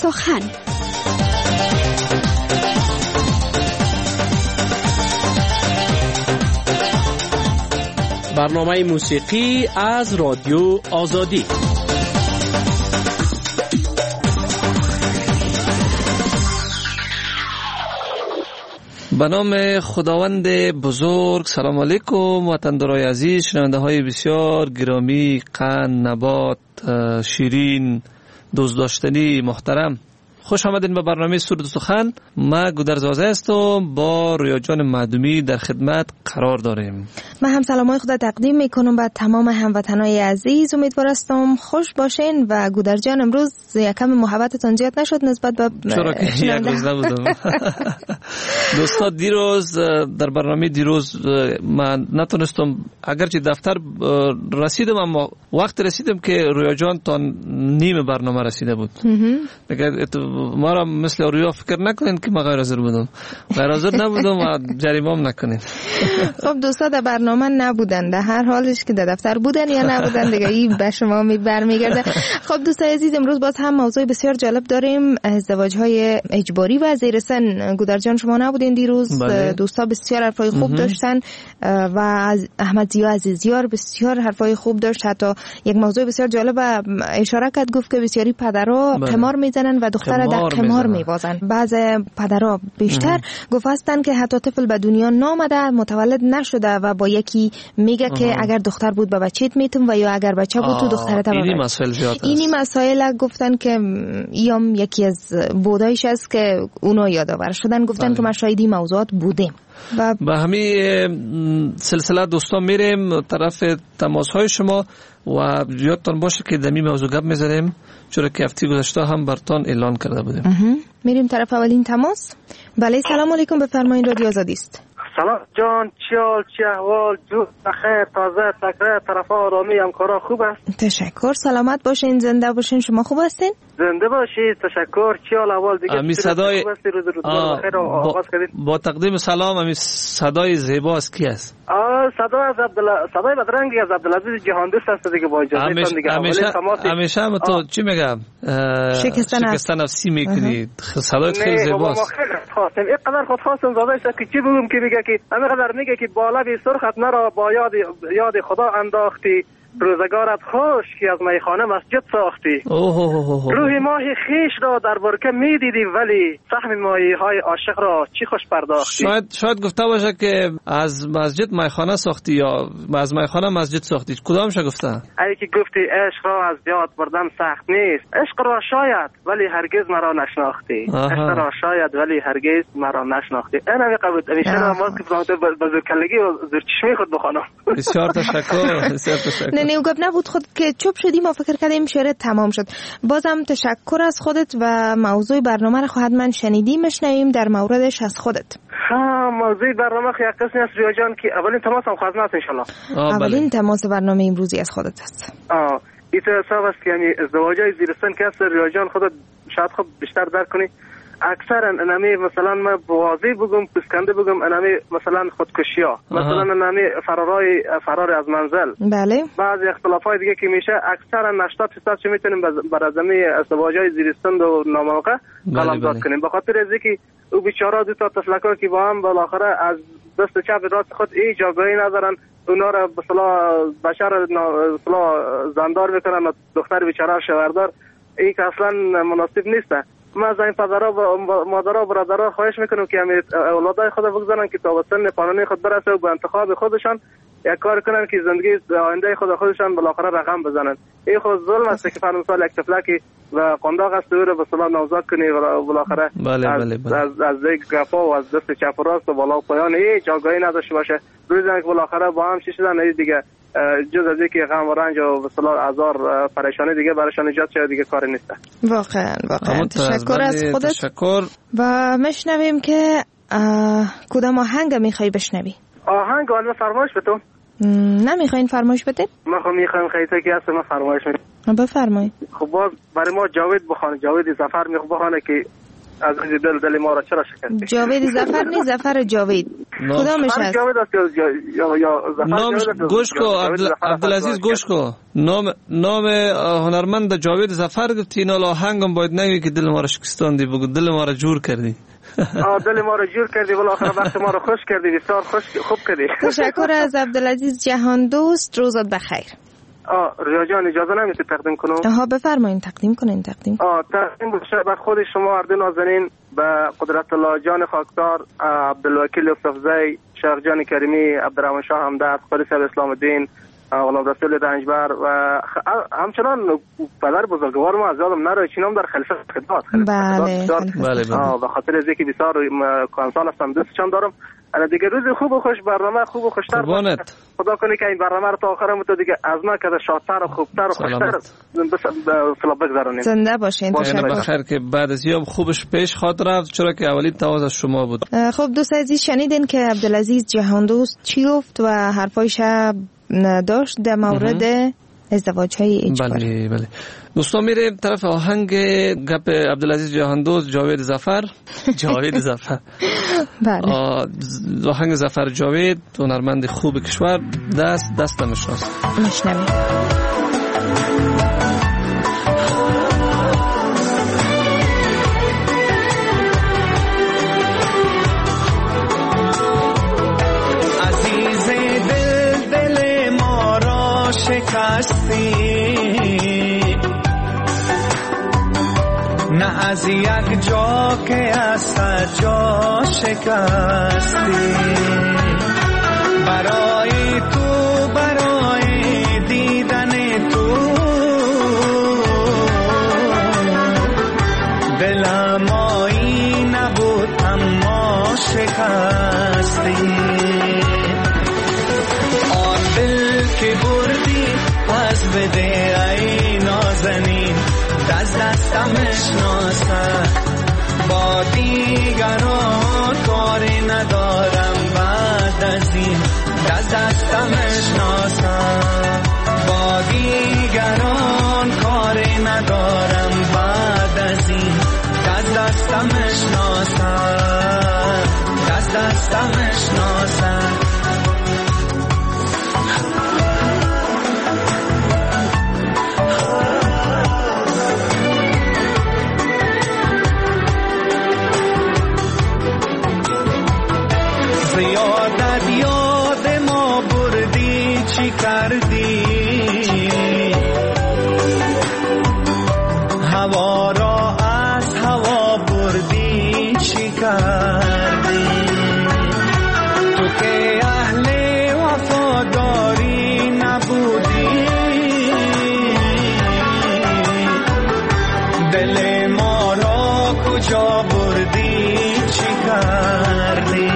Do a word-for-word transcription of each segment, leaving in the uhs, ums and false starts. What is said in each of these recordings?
سخن. برنامه موسیقی از رادیو آزادی. به نام خداوند بزرگ. سلام علیکم وطندارای عزیز، شنونده های بسیار گرامی، قند، نبات، شیرین، دوست داشتنی محترم، خوش آمدین به برنامه سرود و سخن. ما گودرزازه هستم، با رویا جان معدومی در خدمت قرار داریم. من هم سلامای خدا تقدیم میکنم به تمام هموطنای عزیز. امیدوار هستم خوش باشین. و گودر جان امروز یکم محبتتون زیاد نشد نسبت به چرا که یک روز نبودم. دوستا دیروز در برنامه دیروز من نتونستم، اگرچه دفتر رسیدم اما وقت رسیدم که رویا جان تا نیم برنامه رسیده بود. ما را مثل رویا فکر نکنین که ما غیر حاضر بودم. غیر حاضر نبودم و جریمه‌ام نکنین. خب دوستا در برنامه نبودن، در هر حالش که در دفتر بودن یا نبودن دیگه این به شما می برمیگرده. خب دوستای عزیز، امروز باز هم موضوع بسیار جالب داریم، ازدواج‌های اجباری و زیر سن. گودر جان شما نبودین دیروز. بله. دوستا بسیار حرفای خوب داشتن و از احمد ضیا عزیزیار بسیار حرفای خوب داشت. حتی یک موضوع بسیار جالب اشاره کرد، گفت که بسیاری پدرها قمار میزنن و دختر در قمار میوازن. بعض پدرها بیشتر گفت هستن که حتی طفل به دنیا نامده، متولد نشده و با یکی میگه اه. که اگر دختر بود به بچه‌ت میتم و یا اگر بچه بود تو دخترت ببر. اینی مسائل زیاد است. اینی مسائل گفتن که ایام یکی از بودایش است که اونا یادآور شدن، گفتن بله. که ما شاهدی موضوعات بودیم. و به همین سلسله دوستان میریم طرف تماس های شما و یادتان باشه که دمی موضوع گپ میزنیم، چون که هفته گذشته هم برتان اعلان کرده بودیم. میریم طرف اولین تماس. بله سلام علیکم، بفرمایید، رادیو آزادی است. سلام جان، چی حال، چی احوال؟ جو بخیر، تازه تکره، طرف آرامی، همکارا خوب است؟ تشکر، سلامت باشین، زنده باشین. شما خوب هستین؟ زنده باشید، تشکر. چی حال احوال دیگه؟ امی صدای با... با تقدیم سلام، امی صدای زیبا از کی است؟ آ صدا از عبدالله، صدای بدرنگی از عبدالعزیز جهاندوست است دیگه. با اجازهتون دیگه همیشه همیشه هم تو چی میگم شکستن نفسی میکنی، صدای خیلی زیباست. خواستم اینقدر خود خواستم زاده است که چی بگم که میگه که همینقدر میگه که بالا بی سرخت مرا با یاد یاد خدا انداختی، روزگارت خوش که از میخانه مسجد ساختی. روح ماهی خیش را در برکه میدیدی ولی سهم ماهی های عاشق را چی خوش پرداختی. شاید شاید گفته باشه که از مسجد میخانه ساختی یا از میخانه مسجد ساختی. کدامش گفته؟ ای که گفتی عشق را از یاد بردن سخت نیست، عشق را شاید ولی هرگز مرا نشناختی. عشق را شاید ولی هرگز مرا نشناختی. اینا میقبول همیشه ما که بزرگکلگی و زرچشمی خود بخوانم. بسیار تشکر، بسیار تشکر. نه گپ نبود خود که چوب شدی، ما فکر کردیم شعر تمام شد. بازم تشکر از خودت و موضوع برنامه رو خواهد من شنیدیم مشنویم در موردش از خودت. ها موضوع برنامه خیلی قسمی است رویا جان که اولین تماس هم خواهد نست انشالله. اولین تماس برنامه امروزی از خودت است. آه این حساب است که یعنی ازدواجای زیرستان که است رویا جان خودت شاید خب بیشتر درک کنی. اکثر انمی مثلا ما بوازی بگم پسکنده بگم انمی مثلا خودکشی ها، مثلا انمی فرارای فرار از منزل، بله بعضی اختلافات دیگه که میشه اکثر هشتاد درصد چه میتونیم بر ازمی ازدواجای زیرستان و ناموقع قلمداد کنیم. به خاطر از اینکه او بیچاره دو تا تفلکا که با هم بالاخره از دست چپ راست خود ای جاگاهی ندارن، اونا را به اصطلاح بشر به اصطلاح زندار میکنن و دختر بیچاره شوهردار، این که اصلا مناسب نیست. ما از این پدرها و مادرها و برادرها خواهش میکنم که همین اولادای خود بگذارن که تا به سن قانونی خود برسه و به انتخاب خودشان یک کار کنن که زندگی آینده خود خودشان بالاخره رقم بزنن. این خود ظلم است که فرض مثال یک طفلکی و قنداق است او رو به اصطلاح نوزاد کنی و بالاخره بله بله بله. از از یک گپا و از دست چپ و راست و بالا و پایان هیچ جاگاهی نداشته باشه. روزی که بالاخره با هم چی شدن دیگه جز از اینکه غم و رنج و به اصطلاح آزار پریشانی دیگه برایشان ایجاد شده دیگه کار نیست. واقعا واقعا تشکر از خودت. تشکر. و مشنویم که کدام آهنگ میخوای بشنوی؟ آهنگ آن فرمایش بتون؟ نمیخواین فرمایش بده؟ ما خب میخوایم خیلی که هست ما فرمایش میدیم. بفرمایید. خب باز برای ما جاوید بخوانه، جاوید ظفر میخوام بخوانه که عزیز دل دل ما را چرا شکست؟ جاوید ظفر نیست، ظفر جاوید کدامش هست؟ جاوید است یا یا ظفر نامش گوش کو عبدالعزیز گوش کو نام نام هنرمند جاوید ظفر گفتی، نال آهنگم باید نگی که دل ما را شکستاندی، بگو دل ما را جور کردی. آ دل ما را جور کردی، بالاخره وقت ما را خوش کردی، بسیار خوش خوب کردی. تشکر از عبدالعزیز جهان دوست، روزت بخیر. آ ریا جان اجازه نمیشه تقدیم کنم؟ آها بفرمایید تقدیم کنین. تقدیم آ تقدیم بشه به خود شما اردو نازنین، به قدرت الله جان خاکسار، عبدالوکیل یوسفزی، شیخ جان کریمی، عبدالرحمن شاه همدرد، قاری صاحب اسلام الدین، غلام رسول رنجبر و همچنان پدر بزرگوار ما از یادم نره چینم در خلیفه خدمات. بله بله بله. به خاطر از اینکه بسیار کانسال هستم دوستشان دارم. انا دیگه روز خوب و خوش، برنامه خوب و خوشتر باشه. خدا کنه که این برنامه رو تا آخرم تو دیگه از ما که شادتر و خوبتر و خوشتر بس بگذرونیم. زنده باشین. تشکر. بخیر که بعد از یوم خوبش پیش خاطر رفت، چرا که اولین تواز از شما بود. خب دوست عزیز شنیدین که عبدالعزیز جهان دوست چی گفت و حرفایش داشت در مورد ازدواج های اجباری. بله بله. دوستان میریم طرف آهنگ گپ عبدالعزیز جهان دوست جاوید ظفر جاوید ظفر بله. آهنگ ظفر جاوید، هنرمند خوب کشور، دست دست نمیشناس. میشنویم. شکستی نه از یک جا که از هر جا شکستی، برای تو برای دیدن تو دلم آیی نبود اما شکستی. آن دل که بردی پس بده ای نازنین، دست دستم اشناسم با دیگران کاری ندارم بعد از این، دست دستم اشناسم با دیگران کاری ندارم بعد از این، دست دستم اشناسم دست دستم اشناسم. زیادت یاد ما بردی چی کردی، هوا را از هوا بردی چی کردی، تو که اهل وفاداری نبودی، دل ما را کجا بردی چی کردی.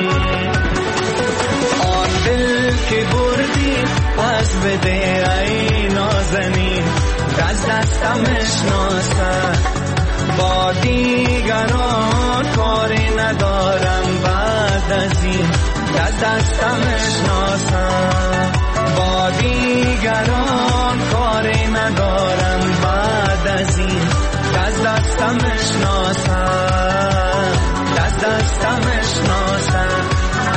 که بردی پس بده ای نازنین، دست دستم اشناسم با دیگران کاری ندارم بعد از این، دست دستم اشناسم با دیگران کاری ندارم بعد از این، دست دستم اشناسم دست دستم اشناسم.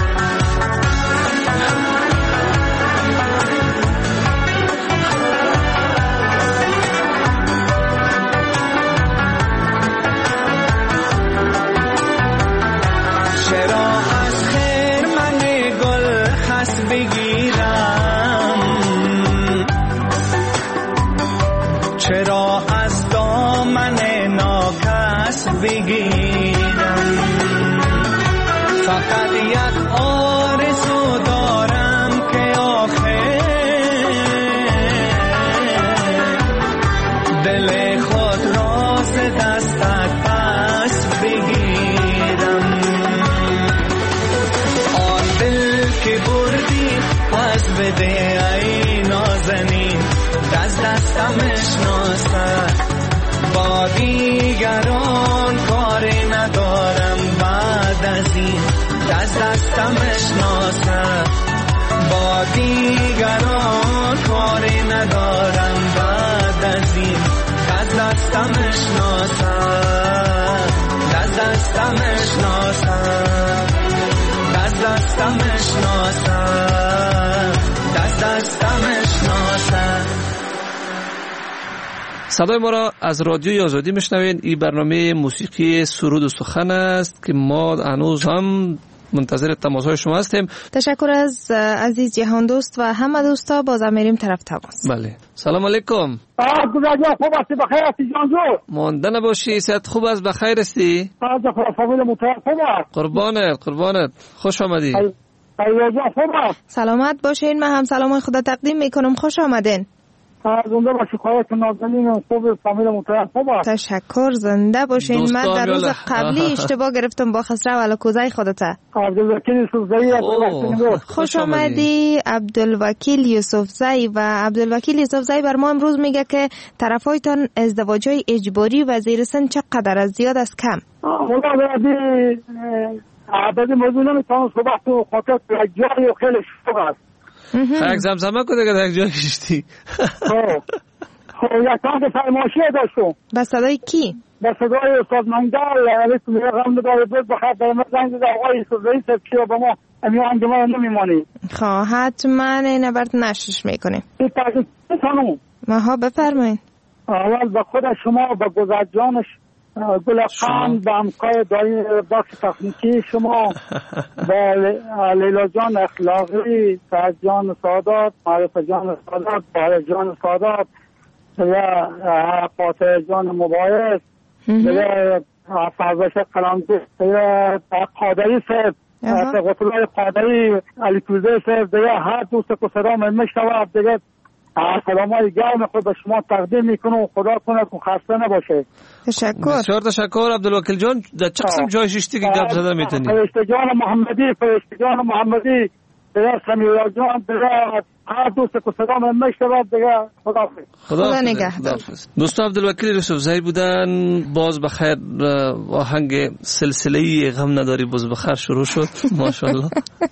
چرا از دامن ناکس بگیرم، فقط یک آرزو دارم که آخر دل خود را ز دستت پس بگیرم. آن دل که بردی پس بده ای نازنین، دست دستم اشناسم با دیگران کاری ندارم بعد از این، دست دستم اشناسم با دیگران کاری ندارم بعد از این، دست دستم اشناسم دستم اشناسم دست دستم اشناسم دست دستم اشناسم. صدای ما را از رادیوی آزادی میشنوین. این برنامه موسیقی سرود و سخن است که ما هنوز هم منتظر تماس‌های شما هستیم. تشکر از عزیز جهان دوست و همه دوستا. بازم میریم طرف تماس. بله. سلام علیکم. گذار خوب هستی؟ بخیر هستی جان جو؟ مانده نباشی. صحت خوب است؟ بخیر هستی؟ از فامیل متحد خوب است. قربانت قربانت. خوش آمدی. ایوه جان خوب است. سلامت باشین. من هم سلام خدا تقدیم میکنم. خوش آمدین. زنده باشی. خواهیت نازنین خوب فامیل متحد خوب است. تشکر. زنده باشین. من در روز قبلی اشتباه گرفتم با خسرو علاکوزای خودته. عبدالوکیل یوسفزایی. خوش آمدی عبدالوکیل یوسفزایی. و عبدالوکیل یوسفزایی بر ما امروز میگه که طرفایتان ازدواج‌های اجباری و زیر سن چقدر از زیاد است کم؟ والله عددی عددی موضوع نمیتونم صحبت تو خاطر جایی و خیلی شوق است. یک زمزمه که دیگه در یک جای کشتی. خب خب یک تانک فرمایشی داشتم. با صدای کی؟ با صدای استاد منگل. علی تو میگه غم نداره بود بخیر در مزنگ در آقای یوسفزایی صرف که با ما امی انجمن نمیمانی. خب حتما این برد نشش میکنیم. این تاکید خانم ماها بفرمایید. اول به خود شما با گذرجانش گل خان با همکار دایی بخش تکنیکی شما با لیلا جان اخلاقی فرج جان سادات معرف جان سادات بار جان سادات و فاتح جان مبایز و فرزش قلمدو و قادری صاحب قطلای قادری علی توزه صاحب دیگه هر دوست که صدام میشنوه دیگه سلامای گرم خود به شما تقدیم میکنم و خدا کنه که خسته نباشه. تشکر. بسیار تشکر عبدالوکیل جان. در چه قسم جای ششتی که گپ زده میتونی؟ فرشته جان محمدی فرشته جان محمدی دیگه سمیرا جان دیگه هر دوست که صدام میشنوه دیگه خدا خدا نگهدار. دوستان عبدالوکیل یوسفزایی بودن. باز بخیر آهنگ سلسله‌ای غم نداری باز بخیر شروع شد. ماشاءالله.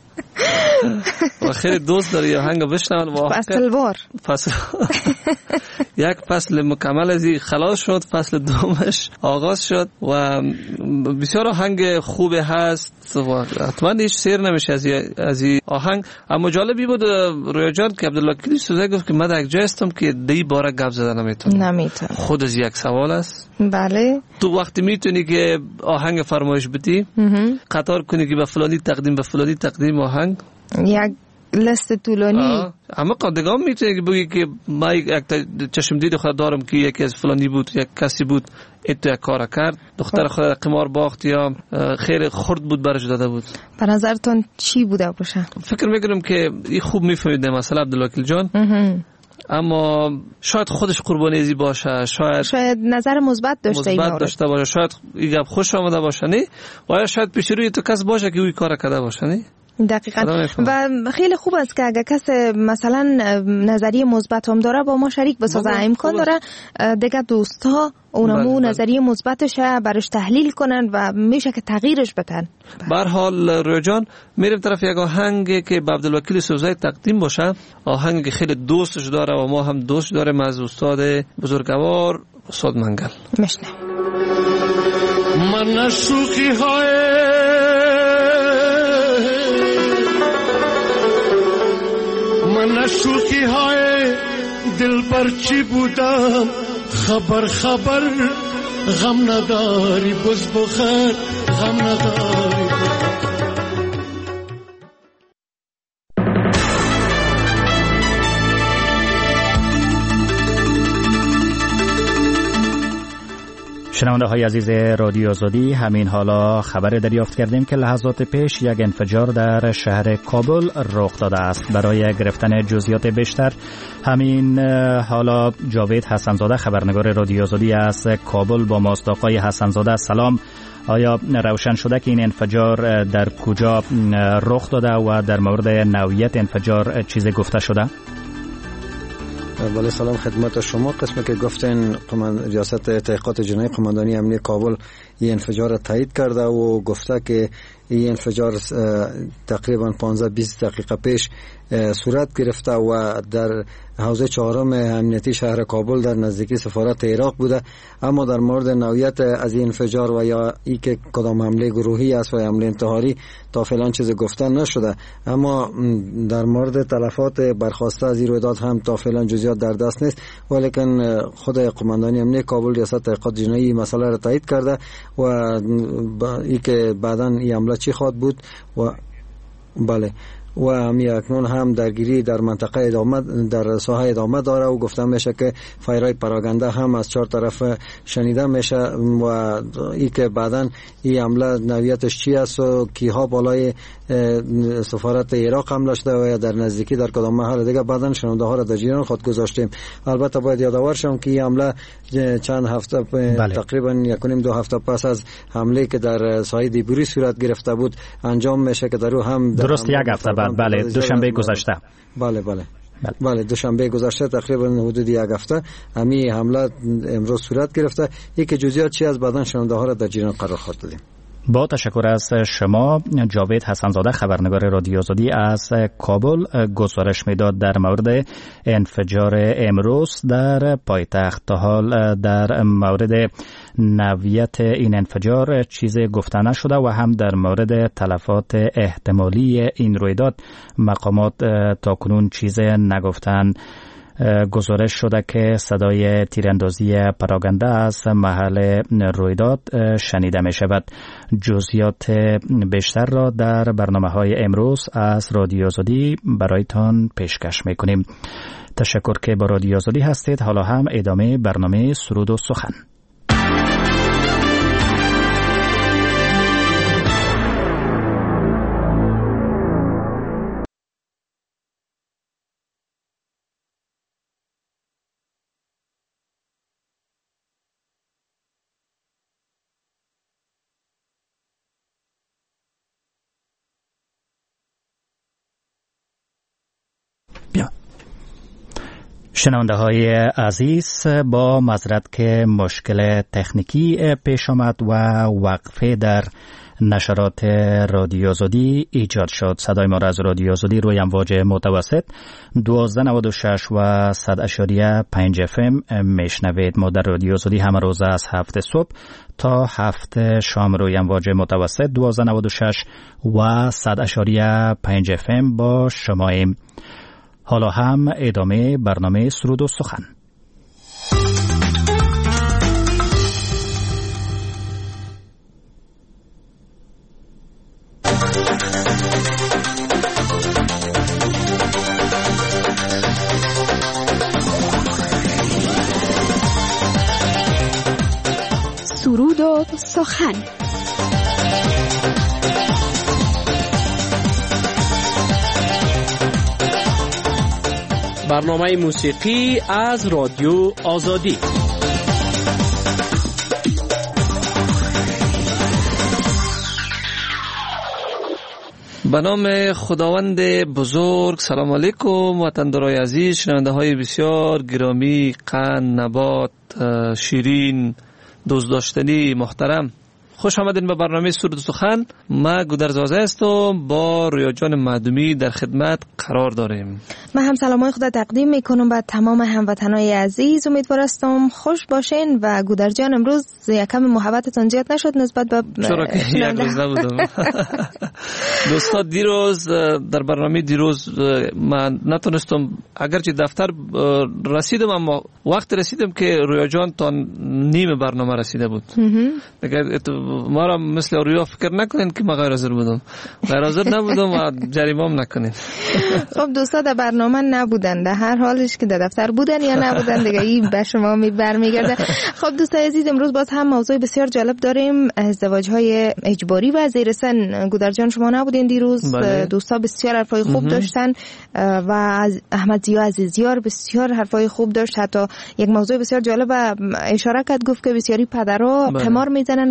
و خیلی دوست داری آهنگ بشنون. فصل بار فصل یک فصل مکمل از این خلاص شد. فصل دومش آغاز شد و بسیار آهنگ خوب هست و حتما هیچ سیر نمیشه از این آهنگ. اما جالبی بود رویا جان که عبدالوکیل یوسفزایی گفت که من در یک جای هستم که دی باره گپ زدن نمیتونم. نمیتونم. خود از یک سوال است. بله. تو وقتی میتونی که آهنگ فرمایش بدی قطار کنی که به فلانی تقدیم به فلانی تقدیم آهنگ یک لست طولانی. اما قدگام میتونی که بگی که ما یک چشم دید خود دارم که یکی از فلانی بود یک کسی بود ایتو یک کار کرد دختر خود قمار باخت یا خیلی خرد بود برش داده بود. به نظرتون چی بوده باشه؟ فکر میکنم که این خوب میفهمیده مثلا عبدالوکیل جان. اما شاید خودش قربانی ازی باشه. شاید شاید نظر مثبت داشته مثبت داشته باشه. شاید این گپ خوش آمده باشه نه و یا شاید پیش روی تو کس باشه که اوی کار کرده باشه نه. دقیقاً. و خیلی خوب است که اگه کس مثلا نظریه مثبت هم داره با ما شریک بسازه. امکان داره دیگه دوستا اونمو نظریه مثبتش برش تحلیل کنن و میشه که تغییرش بدن. به هر حال رویا جان میریم طرف یک آهنگ که به عبدالوکیل یوسفزایی تقدیم باشه. آهنگ که خیلی دوستش داره و ما هم دوست داریم از استاد بزرگوار استاد منگل. مشنه من شوخی های من شوخی های دل برچی بودم خبر خبر غم نداری بز بخیر غم نداری. شنونده های عزیز رادیو آزادی، همین حالا خبر دریافت کردیم که لحظات پیش یک انفجار در شهر کابل رخ داده است. برای گرفتن جزئیات بیشتر همین حالا جاوید حسنزاده خبرنگار رادیو آزادی از کابل با ماست. آقای حسنزاده سلام. آیا روشن شده که این انفجار در کجا رخ داده و در مورد نوعیت انفجار چیزی گفته شده؟ بله سلام خدمت شما. قسمی که گفتین ریاست تحقیقات جنایی قماندانی امنیت کابل این انفجار تایید کرده و گفته که این انفجار تقریبا پانزده بیست دقیقه پیش صورت گرفته و در حوزه چهارم امنیتی شهر کابل در نزدیکی سفارت عراق بوده. اما در مورد نوعیت از این انفجار و یا ای که کدام حمله گروهی است و حمله انتحاری تا فعلا چیز گفتن نشده. اما در مورد تلفات برخواسته از این رویداد هم تا فعلا جزئیات در دست نیست، ولیکن خود قماندانی امنیتی کابل ریاست تحقیقات جنایی مسئله را تایید کرده و ای که بعداً این حمله چی خواهد بود و بله و همی اکنون هم درگیری در منطقه ادامه در ساحه ادامه داره و گفته میشه که فایرهای پراگنده هم از چهار طرف شنیده میشه و ای که بعداً این حمله نوعیتش چی است و کیها بالای سفارت عراق حمله شده و یا در نزدیکی در کدام محل دیگه بعداً شنونده ها را در جریان خود گذاشتیم. البته باید یادآور شم که این حمله چند هفته بله. تقریبا یک و نیم دو هفته پس از حمله که در ساحه دیبوری صورت گرفته بود انجام میشه که در او هم درست یک هفته بعد بله دوشنبه گذشته بله بله بله, بله دوشنبه گذشته تقریبا حدود یک هفته همی حمله امروز صورت گرفته. یک جزئیات چی از بعداً شنونده ها را در جریان قرار خواهد دادیم. با تشکر از شما. جاوید حسنزاده خبرنگار رادیو آزادی از کابل گزارش میداد در مورد انفجار امروز در پایتخت. تا حال در مورد نوعیت این انفجار چیز گفته نشده و هم در مورد تلفات احتمالی این رویداد مقامات تاکنون چیز نگفتن. گزارش شده که صدای تیراندازی پراگنده از محل رویداد شنیده می شود. جزئیات بیشتر را در برنامه‌های امروز از رادیو آزادی برایتان پیشکش می کنیم. تشکر که با رادیو آزادی هستید. حالا هم ادامه برنامه سرود و سخن. شنونده های عزیز، با معذرت که مشکل تکنیکی پیش آمد و وقفه در نشرات رادیو آزادی ایجاد شد. صدای ما را از رادیو آزادی روی امواج متوسط دوازده نود و شش و صد اشاریه پنج اف ام میشنوید. ما در رادیو آزادی همه روز از هفت صبح تا هفت شام روی امواج متوسط دوازده نود و شش و صد اشاریه پنج اف ام با شماییم. حالا هم ادامه برنامه سرود و سخن. سرود و سخن. برنامه موسیقی از رادیو آزادی. به نام خداوند بزرگ. سلام علیکم وطندارای عزیز، شنونده های بسیار گرامی، قند، نبات، شیرین، دوست داشتنی محترم، خوش آمدین به برنامه سرود و سخن. ما گودرزازه هستم، با رویا جان معدومی در خدمت قرار داریم. من هم سلامای خدا تقدیم میکنم به تمام هموطنای عزیز. امیدوارم خوش باشین و گودر جان امروز یکم محبتتون زیاد نشد نسبت به چرا که یک روز نبودم. دوستا دیروز در برنامه دیروز من نتونستم، اگرچه دفتر رسیدم اما وقت رسیدم که رویا جان تا نیم برنامه رسیده بود. ما را مثل رویا فکر نکنین که ما غیر حاضر بودم. غیر حاضر نبودم و جریمه‌ام نکنین. خب دوستا در برنامه نبودن، در هر حالش که در دفتر بودن یا نبودن دیگه این به شما می برمیگرده. خب دوستای عزیز، امروز باز هم موضوع بسیار جالب داریم، ازدواج‌های اجباری و زیر سن. گودر جان شما نبودین دیروز. بله. دوستا بسیار حرفای خوب داشتن و از احمد ضیا عزیزیار بسیار حرفای خوب داشت. حتی یک موضوع بسیار جالب اشاره کرد، گفت که بسیاری پدرها قمار میزنن و دختر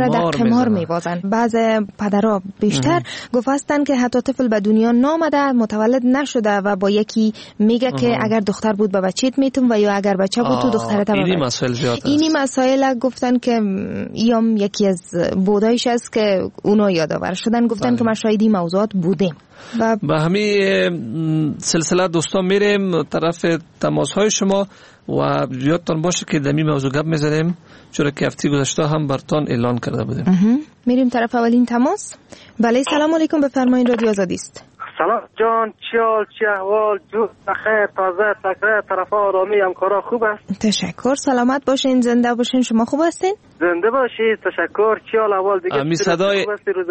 در قمار میبازن. بعض پدرها بیشتر گفتن که حتی طفل به دنیا نامده، متولد نشده و با یکی میگه که اگر دختر بود به بچه‌ت میتم و یا اگر بچه بود تو دخترت. اینی مسائل زیاد است. اینی مسائل گفتن که یام یکی از بودایش است که اونا یادآور شدن، گفتن بله. که ما شاهدی موضوعات بودیم. و به همین سلسله دوستان میریم طرف تماس های شما و یادتان باشه که دمی موضوع گپ میزنیم، چون که هفته گذشته هم برتان اعلان کرده بودیم. میریم طرف اولین تماس. بله سلام علیکم، بفرمایید، رادیو آزادی است. سلام جان، چی حال، چی احوال؟ جو بخیر، تازه تکره، طرف آرامی، همکارا خوب است؟ تشکر، سلامت باشین، زنده باشین. شما خوب هستین؟ زنده باشید، تشکر. چی حال احوال دیگه؟ امی صدای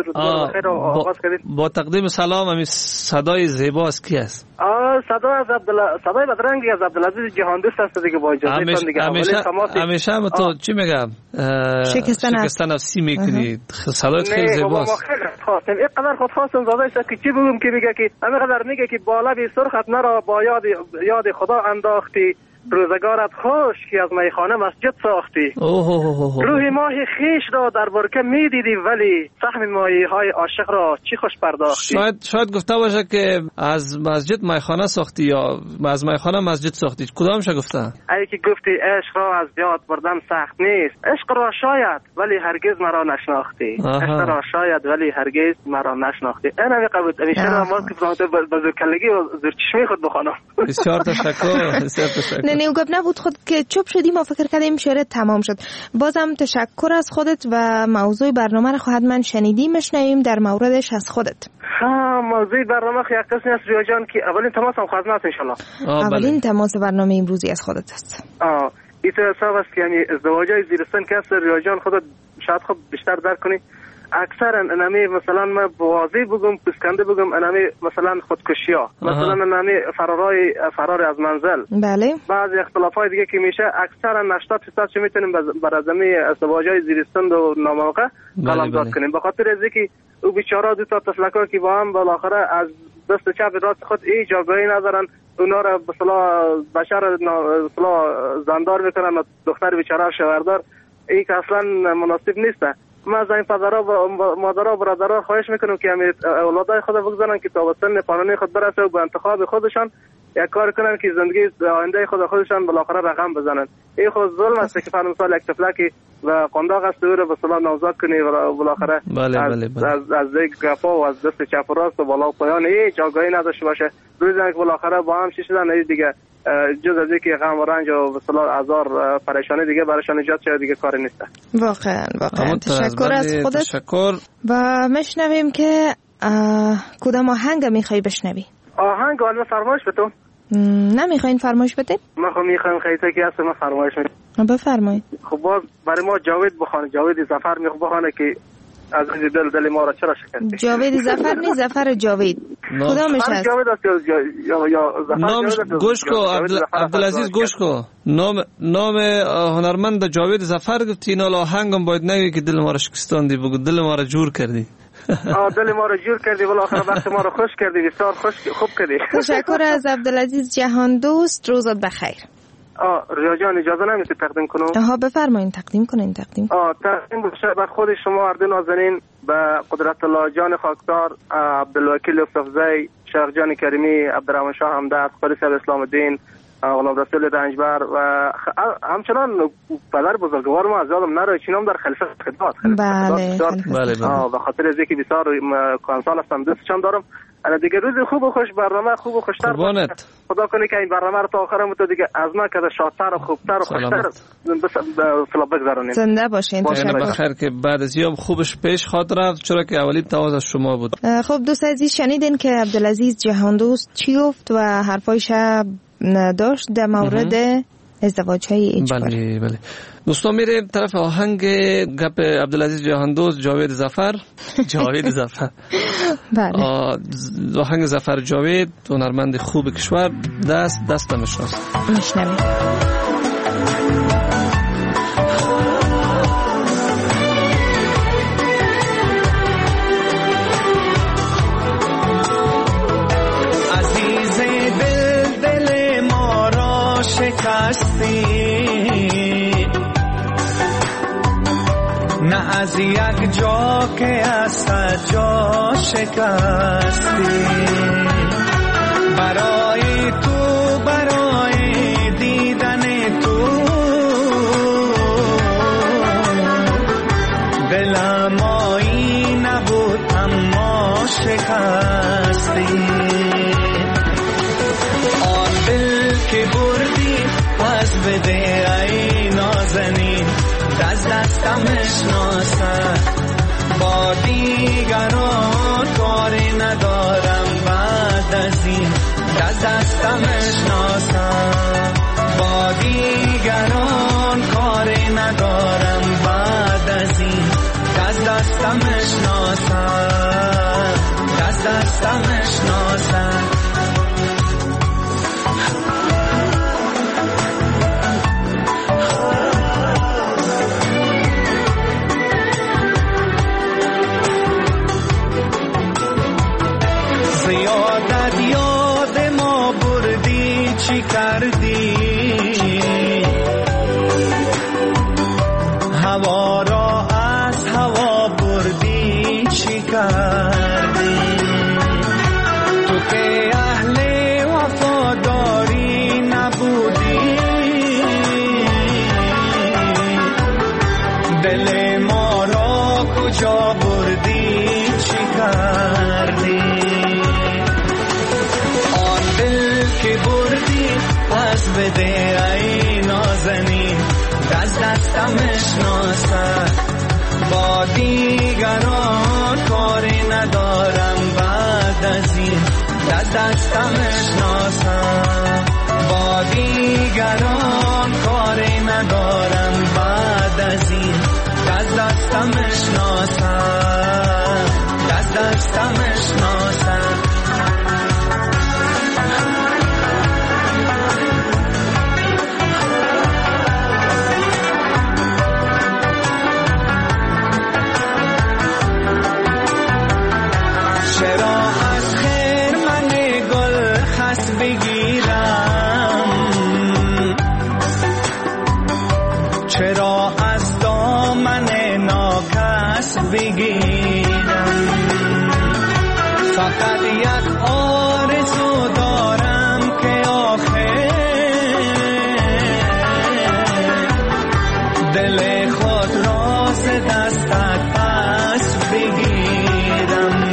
با... با تقدیم سلام، امی صدای زیبا است کی است؟ آه صدا از عبدالله، صدای بدرنگی از عبدالعزیز جهاندوست است دیگه. با اجازه تان دیگه. همیشه همیشه هم تو چی میگم؟ شکستن شکستن افسی میکنی. صدایت خیلی زیباست. خواستم اینقدر خود خواستم زاده است که چی بگم که میگه که همینقدر میگه که بالا بی سرخت نرا با یاد یاد خدا انداختی، روزگارت خوش که از میخانه مسجد ساختی. روح ماه خیش را در برکه میدیدی ولی سهم ماهی های عاشق را چی خوش پرداختی. شاید شاید گفته باشه که از مسجد میخانه ساختی یا از میخانه مسجد ساختی. کدامش گفته؟ ای که گفتی عشق را از یاد بردن سخت نیست، عشق را شاید ولی هرگز مرا نشناختی. عشق را شاید ولی هرگز مرا نشناختی. این همی قبول همیشه را ماست که بزرگ کلگی و زرچشمی خود بخوانم. بسیار تشکر. بسیار تشکر. نه گپ نبود خود که چوب شدیم و فکر کردیم شعر تمام شد. بازم تشکر از خودت و موضوع برنامه رو خواهد من شنیدیم مشنویم در موردش از خودت. ها موضوع برنامه خیلی قسمی است ریا جان که اولین تماس هم خواهد نست انشالله. اولین تماس برنامه امروزی از خودت است. آه این تو حساب است که یعنی ازدواجای زیرستان که است ریا جان خودت شاید خب بیشتر درک کنی. اکثر انمی مثلا ما بوازی بگم پسکنده بگم انمی مثلا خودکشی ها مثلا انمی فرارای فرار از منزل بله بعضی اختلافات دیگه که میشه اکثر هشتاد درصد چه میتونیم بر زمین ازدواجای زیرستان و ناموقع قلمداد کنیم به خاطر از اینکه او بیچاره دو تا طفلکا که با هم بالاخره از دست چپ راست خود ای جاگاهی ندارن اونا را به اصطلاح بشر به اصطلاح زندار میکنن و دختر بیچاره شوهردار این که اصلا مناسب نیست. ما از این پدرها و مادرها و برادرها خواهش میکنم که همین اولادای خود بگذارن که تا به سن قانونی خود برسه و به انتخاب خودشان یک کار کنن که زندگی آینده خود خودشان بالاخره رقم بزنن. این خود ظلم است که فرض مثال یک طفلکی و قنداق است او رو به اصطلاح نوزاد کنی و بالاخره بله بله بله. از از یک گپا و از دست چپ و راست و بالا و پایان هیچ جاگاهی نداشته باشه. روزی که بالاخره با هم چی شدن دیگه جز از اینکه غم و رنج و به اصطلاح عذار پریشانی دیگه برایشان ایجاد شده دیگه کاری نیست. واقعا واقعا تشکر از خودت. تشکر. و میشنویم که کدام آهنگ میخوای بشنوی؟ آهنگ الان فرمایش بتون؟ نمیخواین فرمایش بدین؟ من خب میخوایم خیلی که هست من فرمایش میدم. بفرمایید. خب باز برای ما جاوید بخوانه، جاوید ظفر میخوام بخوانه که از این دل دل ما را چرا شکستی. جاوید ظفر نیست، ظفر جاوید. کدامش هست؟ جاوید است یا یا ظفر نام گوش کو عبدالعزیز گوش کو نام نام هنرمند جاوید ظفر گفتی اینا آهنگم باید نگی که دل ما را شکستاندی بگو دل ما را جور کردی. آ دل ما را جور کردی بالاخره وقت ما را خوش کردی بسیار خوش خوب کردی. تشکر از عبدالعزیز جهاندوست. روزت بخیر. آ ریا جان اجازه نمیدید تقدیم کنم؟ آها بفرمایید تقدیم کنین تقدیم. آ تقدیم بشه بر خود شما هر دو نازنین به قدرت الله جان خاکسار، عبدالوکیل یوسفزی، شیخ جان کریمی، عبدالرحمن شاه همدرد، قاری صاحب اسلام الدین، غلام رسول رنجبر و همچنان پدر بزرگوار ما از یادم نره چینام در خلیفه خدمات. بله بله بله. به خاطر از اینکه بسیار کانسال هستم دوستشان دارم. انا دیگه روز خوب و خوش برنامه خوب و خوشتر قربانت. خدا کنه که این برنامه رو تا آخرم تو دیگه از ما که شادتر و خوبتر و خوشتر بس بگذارونیم. زنده باشین. تشکر. بخیر که بعد از یوم خوبش پیش خاطر رفت چرا که اولین تماس از شما بود. خب دوست عزیز شنیدین که عبدالعزیز جهاندوست چی گفت و حرفایش داشت در مورد ازدواج های اجباری. بله بله. دوستان میریم طرف آهنگ گپ عبدالعزیز جهاندوست جاوید ظفر جاوید ظفر بله آهنگ ظفر جاوید هنرمند خوب کشور دست دست نشناس میشنویم. شکستی نه نه از یک جا که از جا شکستی، برای تو برای دیدن تو دلم آیی نبود اما شکستی. آن دل که بردی پس بده ای نازنین، دست دستمش ناسد با دیگران کاری ندارم بعد از این، دست دستمش ناسد با دیگران کاری ندارم بعد از این، دست دستمش ناسد دست دستمش ناسد. زیادت یاد ما بردی چی کردی، هوا را از هوا بردی چی کردی، تو که اهل وفاداری نبودی، دل ما را کجا بردی چی کردی. که بردی پس بده ای نازنین، دست دستمش ناسد با دیگران کاری ندارم بعد از این، دست دستمش ناسد با دیگران کاری ندارم بعد از این، دست دستمش ناسد دست دستمش ناسد. چرا از خیر من گل خس بگیرم، چرا از دامن ناکس بگیرم، فقط یک آرزو دارم که آخر دل خود را ز دستت پس بگیرم.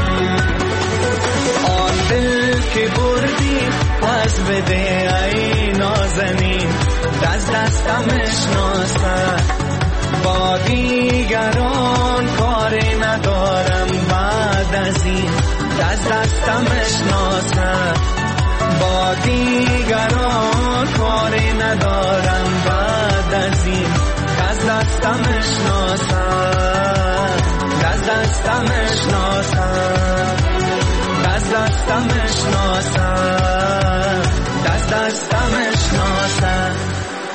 که بردی پس بده ای نازنین، دست دستمش ناسد با دیگران کاری ندارم بعد از این، دست دستمش ناسد با دیگران کاری ندارم بعد از این، دست دستمش ناسد دست دستمش ناسد دست دستمش ناسد دست دستمش ناسد.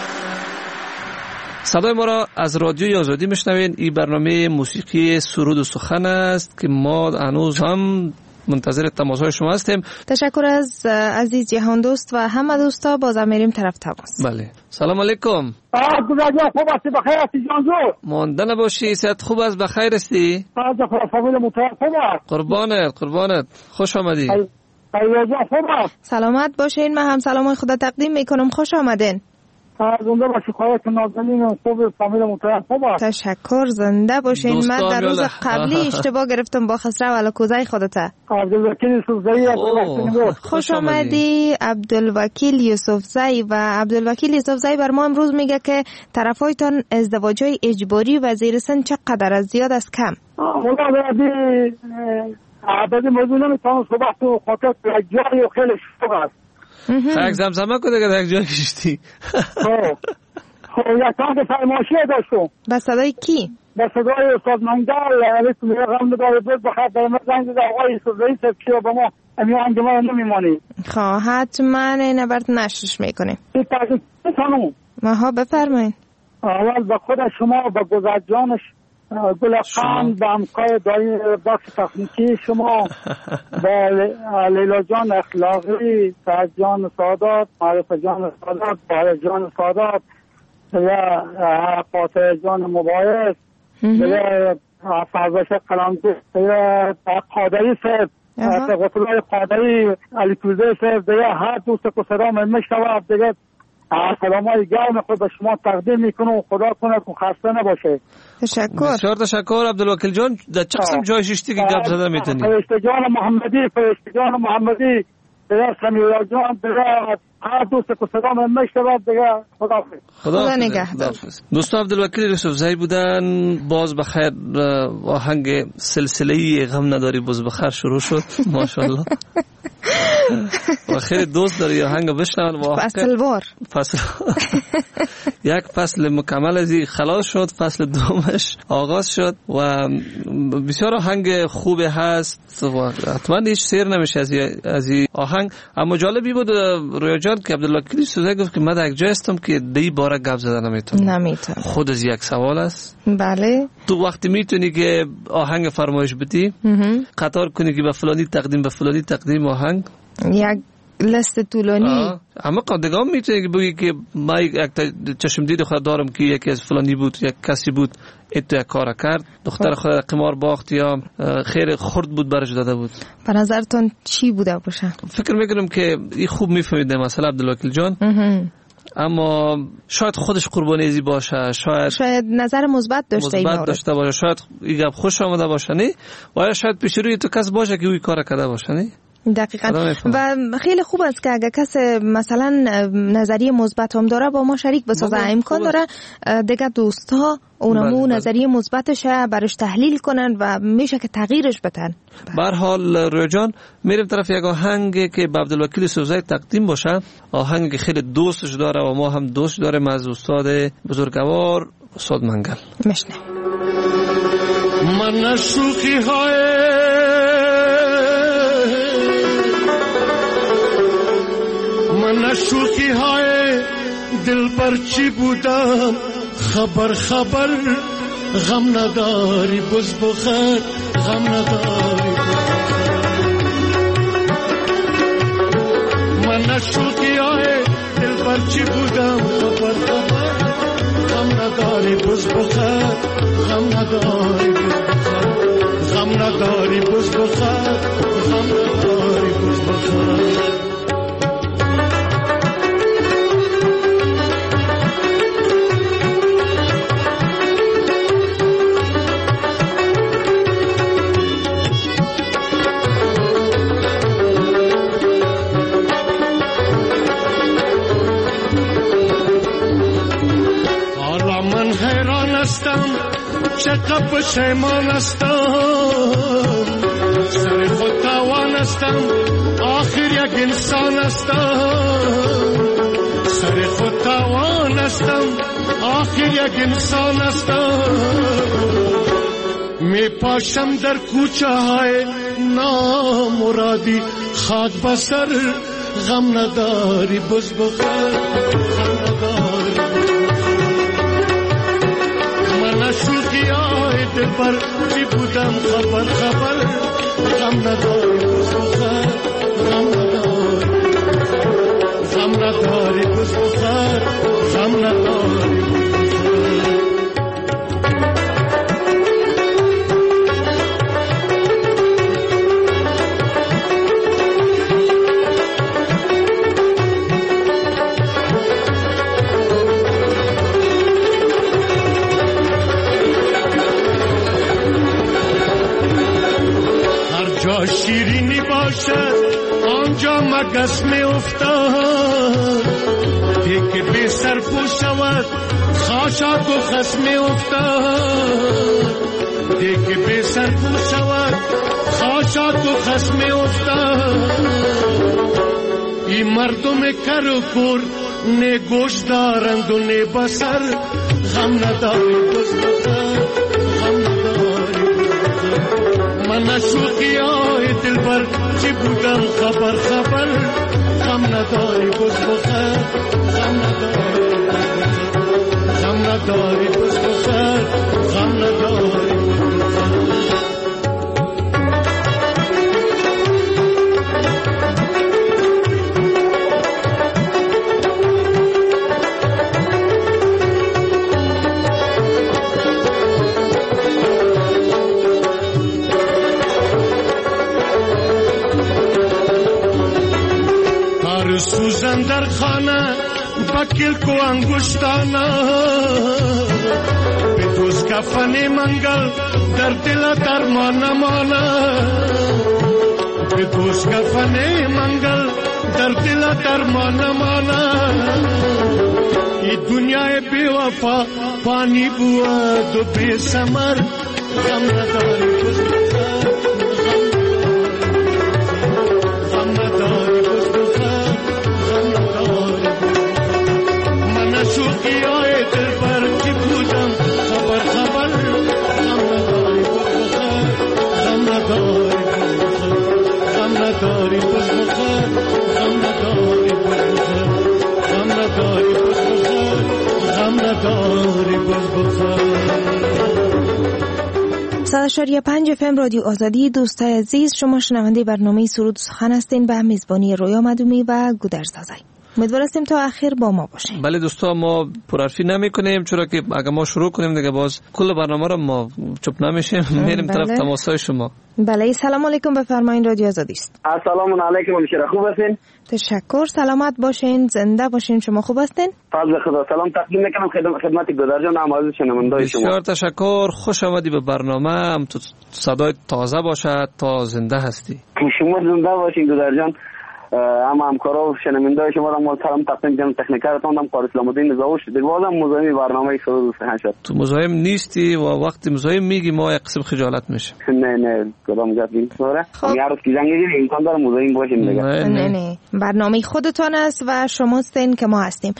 صدای ما را از رادیوی آزادی میشنوین. این برنامه موسیقی سرود و سخن است که ما هنوز هم منتظر تماس‌های شما هستیم. تشکر از عزیز جهان دوست و همه دوستا. بازم میریم طرف تماس. بله. سلام علیکم. عبدالله خوب هستی؟ بخیر هستی جانجو؟ مانده نباشی، صحت خوب است؟ بخیر هستی؟ از فامیل متحد خوب است. قربانت قربانت، خوش آمدی. ایوجا خوب است. سلامت باشین. من هم سلام خدا تقدیم میکنم. خوش آمدین. زنده باشی. خواهد نازنین خوب فامیل متحد خوب است. تشکر. زنده باشین. من در روز قبلی اشتباه گرفتم با خسرو الکوزای خودته. عبدالوکیل یوسفزایی. خوش آمدی عبدالوکیل یوسفزایی. و عبدالوکیل یوسفزایی بر ما امروز میگه که طرفایتان ازدواجهای اجباری و زیر سن چقدر از زیاد است کم؟ والله بعدی عبادی موضوع نمیتونم صحبت و خاطر یک جایی و خیلی شوق است. خیلی زمزمه کنه که یک جایی کشتی. خب خب یک تانک فرماشی داشتم. با صدای کی؟ با صدای استاد منگل. علیکم رقم نداره بود بخیر برمت زنگ ده آقای یوسفزایی صاحب که با ما امی انجمن نمیمانی. خب حتما این برد نشرش میکنیم. این تاکید خانم ماها بفرمایین. اول با خود شما با گذرجانش گل خان با همکار دایی بخش تکنیکی شما با لیلا جان اخلاقی، سعد جان سادات، معرف جان سادات، بحر جان سادات و فاتح جان مباعث دیگه فرزش قلمدوست دیگه قادری صاحب قطلای قادری علی کوزه صاحب دیگه هر دوست که صدام میشنوه دیگه سلام های گرم خود به شما تقدیم میکنم و خدا کنه که خسته نباشه. تشکر. بسیار تشکر عبدالوکیل جان. در چه قسم جای ششتی که گپ زده میتونی؟ فرشتگان محمدی فرشتگان محمدی دیگه سمیرا جان دیگه هر دوست که صدام میشنوه دیگه خدا خدا نگهدار. دوستان عبدالوکیل یوسفزئی بودن. باز بخیر آهنگ سلسله غم نداری باز بخیر شروع شد. ماشاءالله. و خیلی دوست داری آهنگ بشنون. فصل وار فصل یک فصل مکمل ازی خلاص شد، فصل دومش آغاز شد و بسیار آهنگ خوبه هست و حتما هیچ سیر نمیشه از از آهنگ. اما جالبی بود رویا جان که عبدالوکیل یوسفزئی گفت که من در یک جای هستم که دی باره گپ زدن نمیتونم. نمیتونم. خود از یک سوال است. بله. تو وقتی میتونی که آهنگ فرمایش بدی قطار کنی که به فلانی تقدیم به فلانی تقدیم آهنگ یک لست طولانی. اما قدگان میتونی که بگی که ما یک چشم دید خود دارم که یکی از فلانی بود، یک کسی بود اتو یک کار کرد، دختر خود قمار باخت یا خیر خرد بود برش داده بود. به نظرتون چی بوده باشه؟ فکر میکنم که این خوب میفهمیده مثلا عبدالوکیل جان. اما شاید خودش قربانی ازی باشه، شاید شاید نظر مثبت داشته مثبت داشته باشه، شاید این گپ خوش آمده باشه نه، و شاید پیش روی تو کس باشه که اوی کار کرده باشه نه. دقیقاً. و خیلی خوب است که اگر کس مثلا نظریه مثبت هم داره با ما شریک بسازه. امکان داره دیگه دوستا اونمو نظریه مثبتش برش تحلیل کنن و میشه که تغییرش بدن. به هر حال رویا جان میریم طرف یک آهنگ که به عبدالوکیل یوسفزئی تقدیم باشه، آهنگی که خیلی دوستش داره و ما هم دوست داریم، از استاد بزرگوار استاد منگل. مشنه من شوخی های من شوخی های دل پر چی بودم خبر خبر غم نداری بز بخیر غم نداری من شوخی های دل پر چی بودم خبر خبر غم نداری بز بخیر غم نداری غم نداری بز بخیر غم نداری بز بخیر چقدر پشیمان هستم سر خود توان هستم آخر یک انسان هستم سر خود توان هستم آخر یک انسان هستم می پاشم در کوچه های نامرادی خاک بسر غم نداری بز بخیر غم نداری من شوخی های دل پر چی بودم خبر خبر غم نداری بز بخیر غم نداری غم نداری بز بخیر غم نداری شیرینی باشد آنجا مگس می افتاد دیگه بی سر پو شود خاشاک و خس می افتاد دیگه بی سر پو شود خاشاک و خس می افتاد این مردم کر و کور نه گوش دارند و نه بسر غم نداری بز بخیر غم نداری من شوخی های دل بر چی بودم خبر خبر غم نداری بز بخیر غم نداری غم نداری بز بخیر غم نداری گل سوزن در خانه با کلک و انگشتانه به دوز کفن منگل در دل درمان مانه به دوز کفن منگل در دل درمان مانه ای دنیای بی وفا پانی بود و بی سمر غم نداری غم نداری من شوقی های دل بر کی بودم خبر خبر غم نداری غم نداری غم نداری غم نداری غم نداری غم نداری صد و پنج اف ام رادیو آزادی. دوستای عزیز، شما شنونده برنامه سرود سخن هستین به میزبانی رویا مدومی و گودرزازی. امیدوار هستیم تا آخر با ما باشین. بله دوستا، ما پرحرفی نمی کنیم چرا که اگه ما شروع کنیم دیگه باز کل برنامه رو ما چوب نمیشیم. میریم بله. طرف تماسای شما. بله، سلام علیکم، بفرمایید. رادیو آزادی است. السلام علیکم، مشکل خوب هستین؟ تشکر، سلامت باشین، زنده باشین. شما خوب هستین؟ فضل خدا. سلام تقدیم میکنم خدمت خدمت گودرجان عزیز شنوندای شما. بسیار تشکر، خوش آمدی به برنامه. هم تو صدای تازه باشد تا زنده هستی. شما زنده باشین گودرجان. اما همکارا و شنوندای شما را ما سلام تقدیم می‌کنم. تکنیکرتون هم قاری اسلام الدین زاوش دیگه بازم مزاحم برنامه سرود سخن شد. تو مزاحم نیستی و وقتی مزاحم میگی ما یک قسم خجالت میشه. نه نه کدام جات می‌خوره. یه روز که زنگ می‌زنی امکان داره مزاحم باشیم دیگه. نه نه, نه. برنامه خودتان است و شماستین که ما هستیم.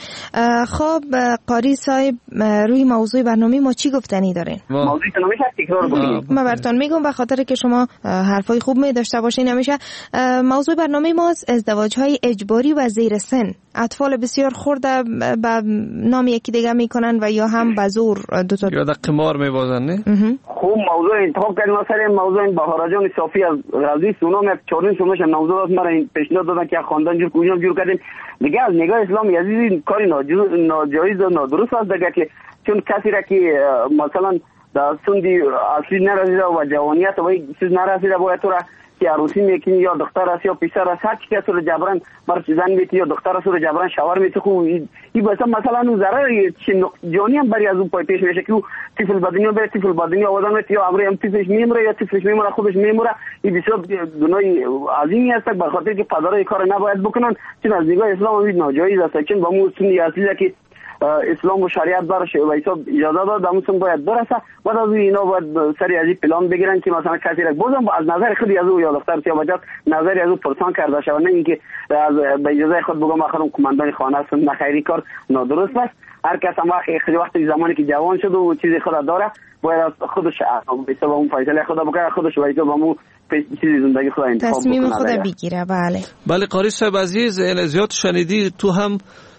خب قاری صاحب، روی موضوع برنامه ما چی گفتنی دارین؟ موضوع برنامه تکرار کنید. ما براتون میگم به خاطر که شما حرفای خوب می داشته باشین همیشه. موضوع برنامه ما ازدواج‌های اجباری و زیر سن. اطفال بسیار خرده به نام یکی دیگه میکنن و یا هم به زور دو تا یا در قمار میبازن. نه خوب موضوع انتخاب کردیم. سر موضوع این بهاره جان صافی از غزنی سونام یک چهارین شماش موضوع است. مرا این پیشنهاد دادن که خاندان جور کجا جور کردیم دیگه. از نگاه اسلام عزیز کاری ناجایز و نادرست است دیگه، که چون کسی را که مثلا در سندی اصلی نرسیده و جوانیت و چیز نرسیده باید تو را که عروسی میکنی یا دختر است یا پسر است، هر چی کسی رو جبران مرد زن میتی یا دختر است رو جبران شوهر میتی. خو این مثلا مثلا اون ضرر جانی هم برای از اون پای پیش میشه که طفل بدنی بره طفل بدنی آوازان میتی یا امری هم طفلش میمره یا طفلش میمره خودش میمره. این بسیار گناه عظیمی است به خاطر که پدرای کار نباید بکنن، چون از نگاه اسلام این ناجایز است. چون با مو سنی اصلی که اسلام و شریعت برش و حساب اجازه داد همون باید برسه. بعد از اینا باید سری از این پلان بگیرن که مثلا کسی را بازم از نظر خودی از او یا دختر یا بچه نظری از او پرسان کرده شود، نه اینکه از به اجازه خود بگم آخرم کماندان خانه است. نخیری کار نادرست است. هر کس هم وقتی وقتی زمانی که جوان شد و چیزی خود داره باید از خودش به حساب اون فیصله خود بکنه، خودش به حساب اون چیزی زندگی خود انتخاب بکنه، تصمیم خود بگیره. بله بله قاری صاحب عزیز، زیاد شنیدی تو هم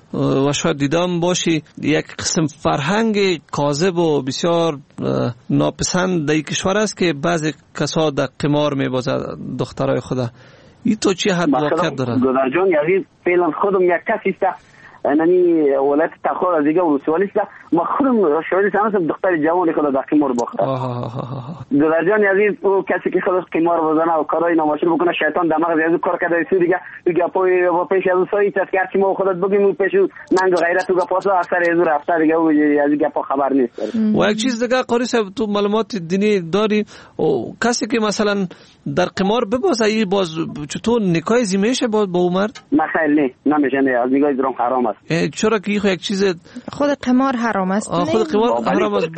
و شاید دیدم باشی یک قسم فرهنگ کاذب و بسیار ناپسند در کشور است که بعضی کسا در قمار میبازد دخترای خدا. این تو چی حد واقعیت داره؟ گودرجان یعنی فعلا خودم یک کسی است اننی ولایت تخار از دیگه ولسوالی است. ما خودم شاهد هستم دختر جوانی خود در قمار باخته. گودرجان یعنی او کسی که خودش قمار بزنه و کارهای نامشروع بکنه شیطان دماغ از کار کرده سو دیگه دیگه پای پیش از سایت است که هرچی ما خودت بگیم اون پیش ننگ و غیرت و گپاسا اثر از رفته دیگه او از گپا خبر نیست. و یک چیز دیگه قاری صاحب تو معلومات دینی داری او کسی که مثلا در قمار ببازه باز چطور نکاح میشه با با مرد؟ نه خیر نه نمیشه، نه از نگاه اسلام حرام است. چرا که یک چیز خود قمار حرام است؟ خود قمار حرام است.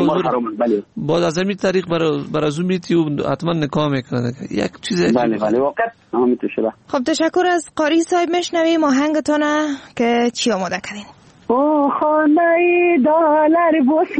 باز از همین طریق برای برای زو میتی و حتما نکاح میکنه یک چیز. بله بله واقعا همین شده. خب تشکر از قاری صاحب. میشنویم آهنگتون که چی آماده کردین؟ او خانه دلار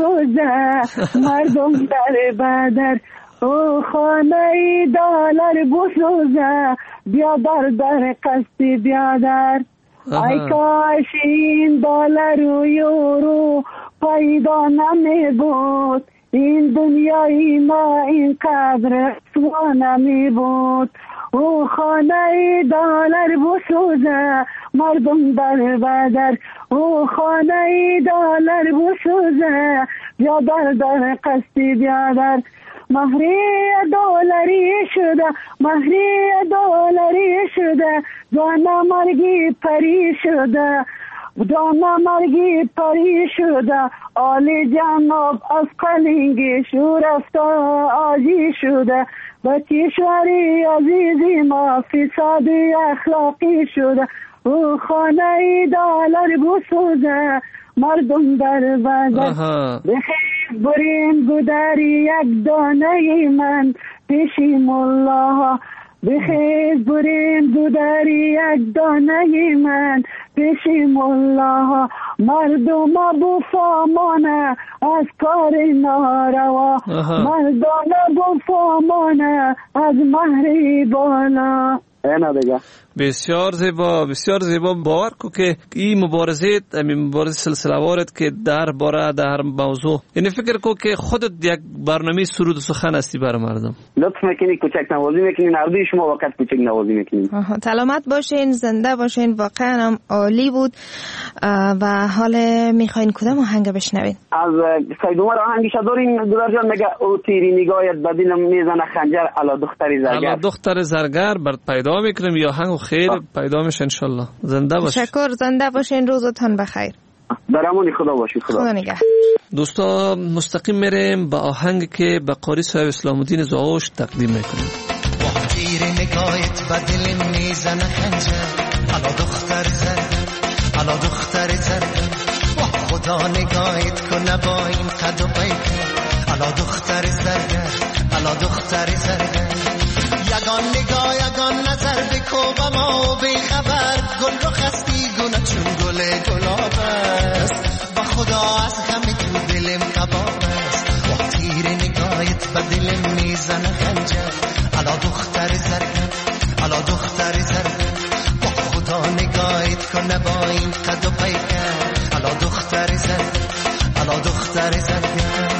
بسوزه مردم در بدر، او خانه دلار بسوزه بیادر در قصدی بیادر. ای کاش این دلار و یورو پیدا نمی بود، این دنیای ما این قدر سوا نمی بود. او خانه دلار بسوزه مردم در بدر، او خانه دلار بسوزه بیادر در قصدی بیادر. مهری دلاری شده مهری دلاری شده جان مرگی پری شده جان مرگی پری شده عالی جناب از قلنگی شور رفته آجی شده به کشوری عزیزی ما فسادی اخلاقی شده او خانه دلار بسوزه مردم در بازار بخیر برین گوداری یک دانه من پیش مولا بخیر برین گوداری یک دانه من پیش مولا مردم بفامانه از کار ناروا مردم بفامانه از مهری بالا. اینا دیگه بسیار زیبا بسیار زیبا. باور کو که این مبارزه این مبارزه سلسله وارد که در باره در موضوع یعنی فکر کو که خودت یک برنامه سرود و سخن هستی برای مردم. لطف میکنی کوچک نوازی میکنی نردی شما وقت کوچک نوازی میکنی. سلامت باشین زنده باشین واقعا هم عالی بود و حالا میخواین کدام آهنگ بشنوین؟ از سید عمر آهنگش دارین دلار جان میگه او تیری نگاهت بدینم میزنه خنجر علا دختر زرگر. علا دختر زرگر بر پیدا میکنیم یا آهنگ خیر پیدا میشه ان شاء الله. زنده باشین. تشکر زنده باشین روزتون بخیر. برامون خدا باشید. خدا, خدا نگه. دوستا مستقیم میریم با آهنگی که به قاری صاحب اسلام الدین زاوش تقدیم میکنیم. با تیر نگاهت به دل میزنه خنجر علا دختر زرگر علا دختر زرگر با خدا نگاهت کنه با این قد و پیکر علا دختر زرگر علا دختر زرگر یگان نگاه یگان نظر بکوبم و بیخبر گل رو خستی گونه چون گل گلاب است با خدا از غم تو دلم کباب است با تیر نگاهت به دلم میزنه خنجر علا دختر زرگر علا دختر زرگر با خدا نگاهت کنه با این قد و پیکر علا دختر زرگر علا دختر زرگر.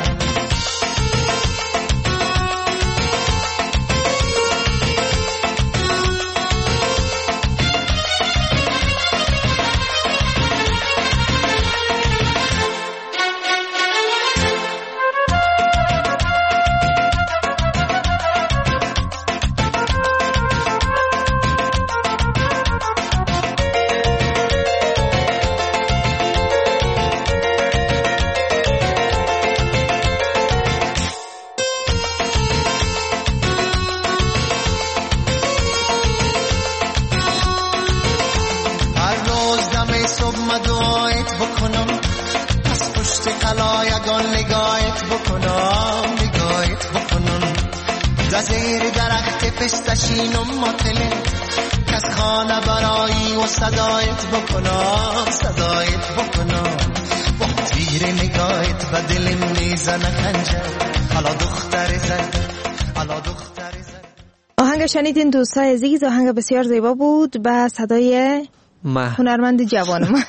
زیر درخت پستشینم مطلع کس خانه برایی و صدایت بکنم صدایت بکنم با تیر نگاهت به دلم میزنه خنجر حالا دختر زد حالا دختر زد. آهنگ شنیدین دوستای عزیز، آهنگ بسیار زیبا بود با صدای هنرمند جوان ما.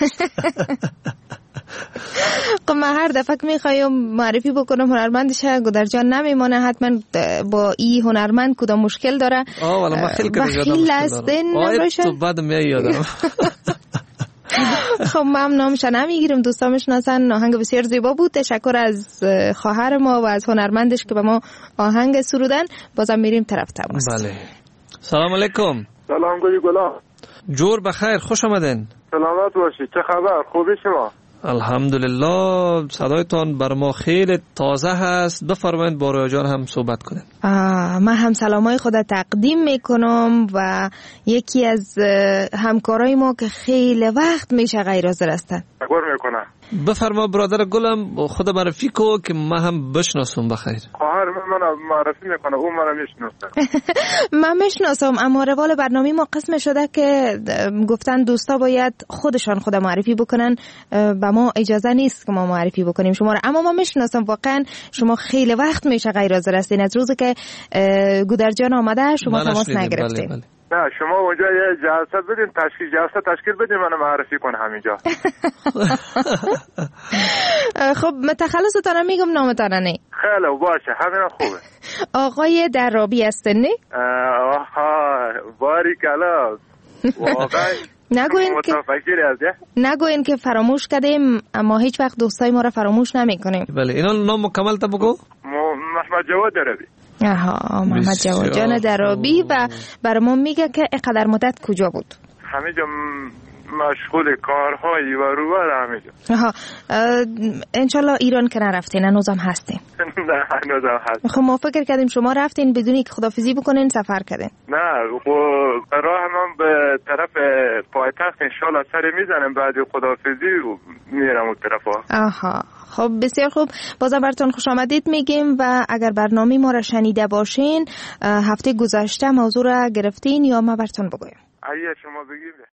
خب من هر دفعه که میخوایم معرفی بکنم هنرمندش گودر جان نمیمانه، حتما با این هنرمند کدام مشکل داره. آه والا من خیلی کدام مشکل دارم. آه تو بعد میادم. خب من نامش نمیگیرم، دوستا میشناسن. آهنگ بسیار زیبا بود. تشکر از خواهر ما و از هنرمندش که به ما آهنگ سرودن. بازم میریم طرف تماس. بله. سلام علیکم. سلام گلی گلا. جور بخیر، خوش آمدین. سلامت باشید. چه خبر؟ خوبی شما؟ الحمدلله، صدایتان بر ما خیلی تازه هست. بفرمایید با رویا جان هم صحبت کنید. من هم سلامای خود تقدیم میکنم و یکی از همکارای ما که خیلی وقت میشه غیر حاضر هستن. تشکر میکنم. بفرما برادر گلم، خود معرفی کو که من هم بشناسم. بخیر. خواهر من معرفی میکنه، اون منو میشناسه. من میشناسم، اما روال برنامه ما قسم شده که گفتن دوستا باید خودشان خود معرفی بکنن، با ما اجازه نیست که ما معرفی بکنیم شما را. اما ما میشناسم واقعا شما خیلی وقت میشه غیر حاضر هستین. از روزی که گودر جان آمده شما تماس نگرفتین. بله بله. نه شما اونجا یه جلسه بدین، تشکیل جلسه تشکیل بدین منو معرفی کنه همینجا. خب متخلصتان میگم نامتان نه. خیلی باشه، همین خوبه. آقای درابی هستن نه؟ آها باریکلا. واقعا نگوین که نگوین که فراموش کردیم، اما هیچ وقت دوستای ما را فراموش نمیکنیم. بله اینا نام مکمل تا بگو. محمد جواد درابی. آها محمد جواد جان درابی. و برای ما میگه که اینقدر مدت کجا بود؟ همینجا مشغول کارهایی و روبر همینجا. آها انشالله ایران که نرفتین هنوزم هستین؟ نه هنوزم هستین. خب ما فکر کردیم شما رفتین بدونی که خدافیزی بکنین سفر کردین. نه خب راه من به طرف پایتخت انشالله سر میزنم بعد خدافیزی میرم اون طرفا. آها خب بسیار خوب. بازم براتون خوش آمدید میگیم و اگر برنامه ما را شنیده باشین هفته گذشته موضوع را گرفتین یا ما براتون بگویم؟ اگه شما بگید.